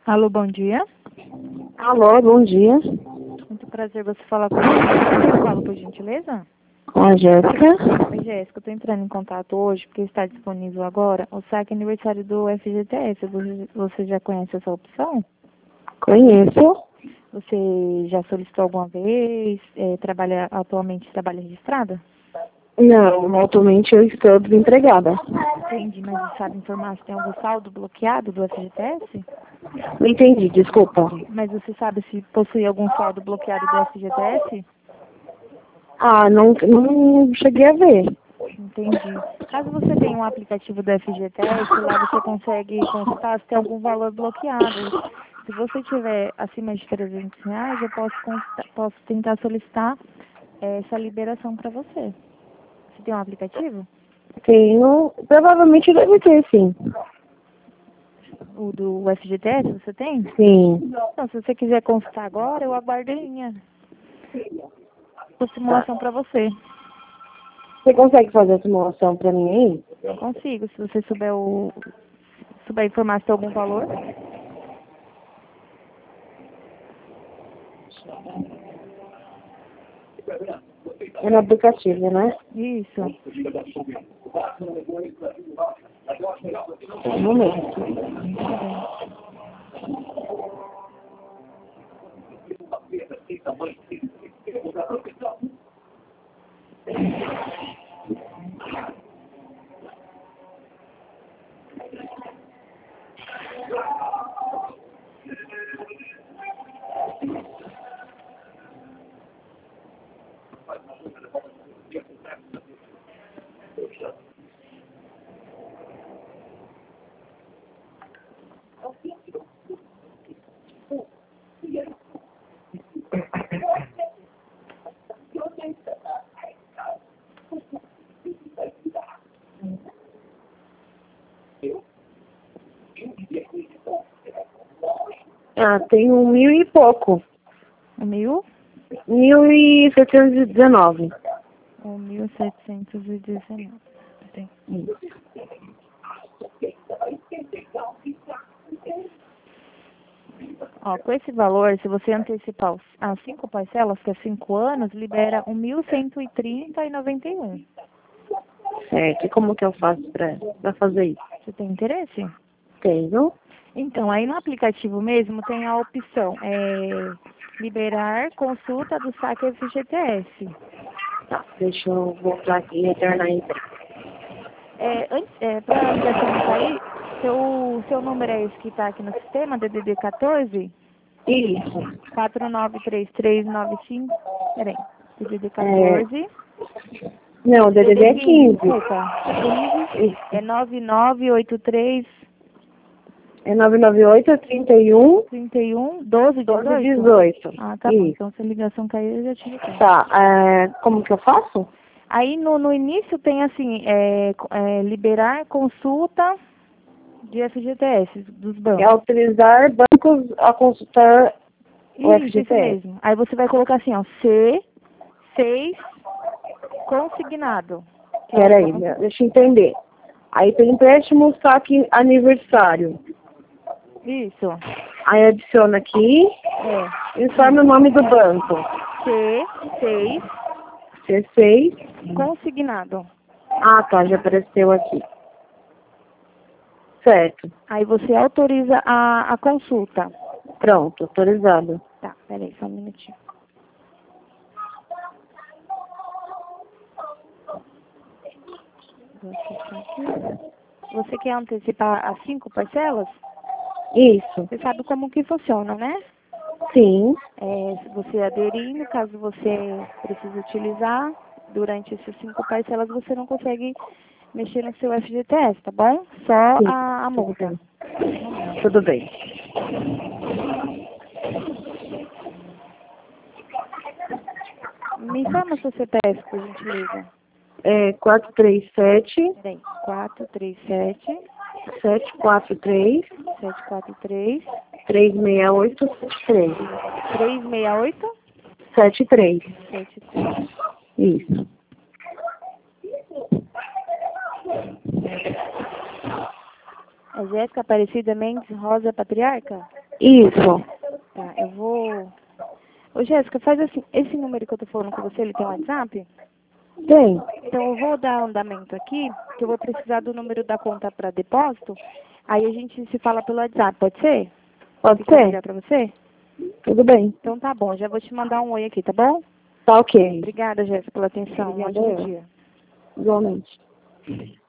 Alô, bom dia. Alô, bom dia. Muito prazer você falar comigo. Eu falo, por gentileza? Com a Jéssica. Oi, Jéssica, eu estou entrando em contato hoje porque está disponível agora o saque aniversário do FGTS. Você já conhece essa opção? Conheço. Você já solicitou alguma vez? Atualmente trabalha registrada? Não, atualmente eu estou desempregada. Entendi, mas você sabe informar se tem algum saldo bloqueado do FGTS? Não entendi, desculpa. Mas você sabe se possui algum saldo bloqueado do FGTS? Ah, não cheguei a ver. Entendi. Caso você tenha um aplicativo do FGTS, lá você consegue consultar se tem algum valor bloqueado. Se você tiver acima de R$ 300, eu posso tentar solicitar essa liberação para você. Você tem um aplicativo? Tenho, provavelmente deve ter, sim. O do FGTS você tem? Sim. Então, se você quiser consultar agora, eu aguardo em linha. A Tá. simulação para você. Você consegue fazer a simulação pra mim aí? Consigo, se você souber informar se tem algum valor. É no aplicativo, né? Isso. Um momento. Tudo bem. Ah, tem 1.000 e pouco. 1.000 1.719. ou 1.719. Tem. Ó, com esse valor, se você antecipar as 5 parcelas, que é 5 anos, libera 1.130,91. Certo. E como que eu faço pra fazer isso? Você tem interesse? Tenho. Então, aí no aplicativo mesmo tem a opção liberar consulta do saque FGTS. Tá, deixa eu voltar aqui e retornar então. Para a ligação não cair, seu número é esse que está aqui no sistema, DDD 14? Isso. 493395. Peraí. DDD É, 14. não, o DDD é 15. Desculpa. 15 Isso. é 9983 É 998 31 31 12 12 18. 18. Ah, tá bom. Isso. Então se a ligação cair, eu já te retorno. Tá, como que eu faço? Aí no início tem assim, liberar consulta de FGTS dos É bancos. autorizar bancos a consultar o Isso FGTS. mesmo. Aí você vai colocar assim, ó, C6 consignado. Que é o Peraí, banco. deixa eu entender. Aí tem empréstimo saque aniversário. Isso. Aí adiciona aqui, informa o nome do banco. C6 C6. consignado. Ah, tá, já apareceu aqui. Certo. Aí você autoriza a consulta. Pronto, autorizado. Tá, peraí, só um minutinho. Vou acessar aqui. Você quer antecipar as 5 parcelas? Isso. Você sabe como que funciona, né? Sim. Se você aderindo, caso você precise utilizar, durante essas 5 parcelas você não consegue mexer no seu FGTS, tá bom? Só Sim. a multa. Tudo bem. Me informa seu CPF, por gentileza. É 437 Peraí, 437 743 743 368 73. 368 73. 73. Isso. É Jéssica Aparecida Mendes Rosa Patriarca? Isso. Tá, eu vou... Ô, Jéssica, faz assim, esse número que eu tô falando com você, ele tem WhatsApp? Tem. Então eu vou dar andamento aqui, que eu vou precisar do número da conta para depósito, aí a gente se fala pelo WhatsApp, pode ser? Pode Fica ser? melhor para você? Tudo bem. Então tá bom, já vou te mandar um oi aqui, tá bom? Tá ok. Obrigada, Jéssica, pela atenção. Um Obrigada ótimo eu. dia. Igualmente.